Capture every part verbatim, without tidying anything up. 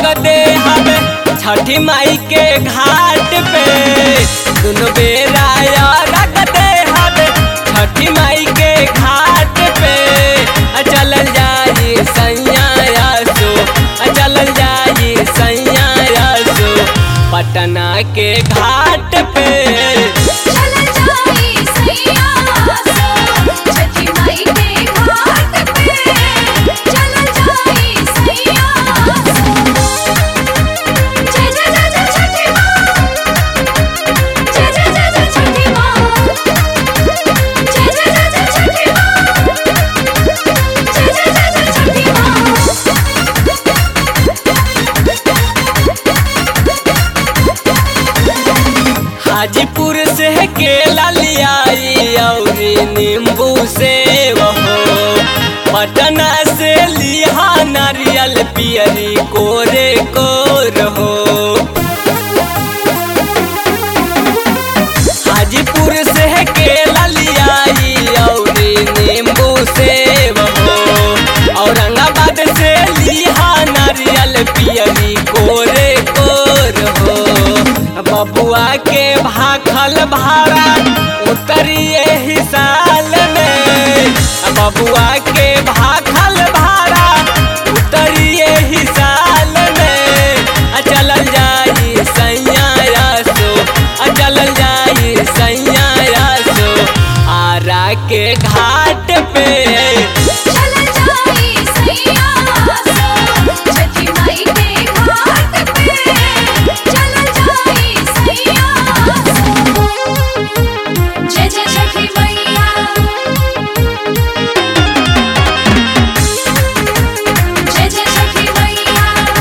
दे हवे छठी माई के घाट पे। दुनो बेरा रख दे हवे छठी माई के घाट पे। चलल जाई सैया सो, चलल जाई सैया सो पटना के घाट पे। चलल जाई सैया सो छठी माई के घाट पे। चलल जाई सैया सो। जय जय जय जय छठी माँ, जय जय जय जय छठी माँ, जय जय जय जय छठी माँ, जय जय जय जय छठी माँ। हाजीपुर से केला लियाई औरी नींबू से वो, पटना से लिहा नारियल पियरी कोरे कोर हो। हाजीपुर से केला लियाई औरी नींबू से वो, औरंगाबाद से लिहा नारियल पियरी कोरे कोर हो। बबुआ के भाखल भाड़ा उतरिए ही साल में। बबुआ के भाखल भाड़ा उतरिए ही साल में। चलल जाई सैया सो, चलल जाई सैया सो आरा के घाट पे। चलल जाई सैया सो छठी माई के घाट पे। चलल जाई सैया सो। जय जय छठी मैया, जय जय छठी मैया।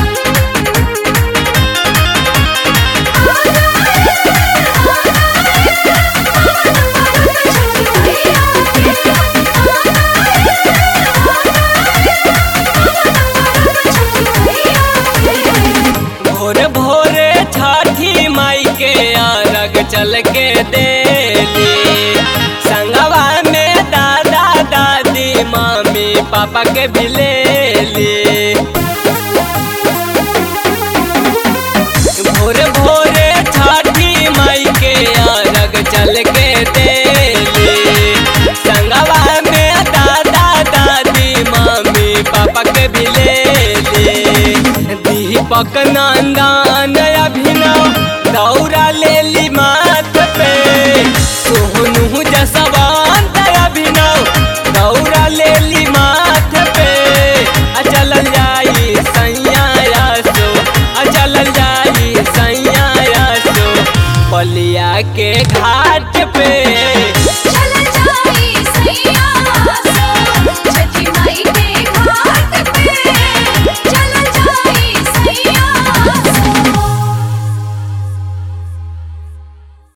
भोर भोरे छठी माई के आरग चल के देली। संगवा में दादा दादी मामी पापा के भी लेली। भोर भोरे छठी माई के आरग चल के देली। संगवा में दादा दादी मामी पापा के भी लेली। दीपक नंदन अभिनव दौरा